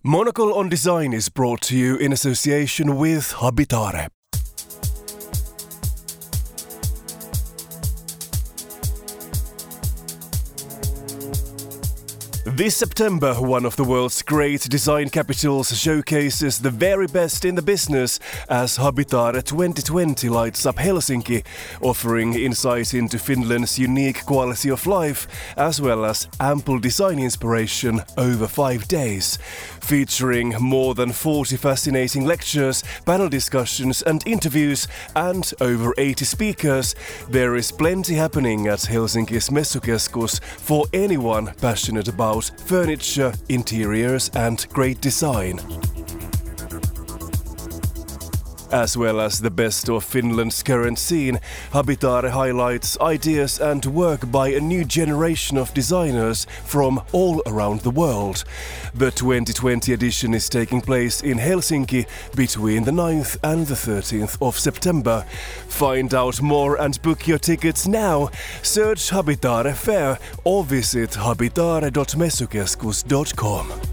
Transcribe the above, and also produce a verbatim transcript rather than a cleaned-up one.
Monocle on Design is brought to you in association with Habitare. This September, one of the world's great design capitals showcases the very best in the business as Habitare twenty twenty lights up Helsinki, offering insight into Finland's unique quality of life, as well as ample design inspiration over five days. Featuring more than forty fascinating lectures, panel discussions and interviews, and over eighty speakers, there is plenty happening at Helsinki's Messukeskus for anyone passionate about furniture, interiors and great design. As well as the best of Finland's current scene, Habitare highlights ideas and work by a new generation of designers from all around the world. The twenty twenty edition is taking place in Helsinki between the ninth and the thirteenth of September. Find out more and book your tickets now. Search Habitare Fair or visit habitare dot messukeskus dot com.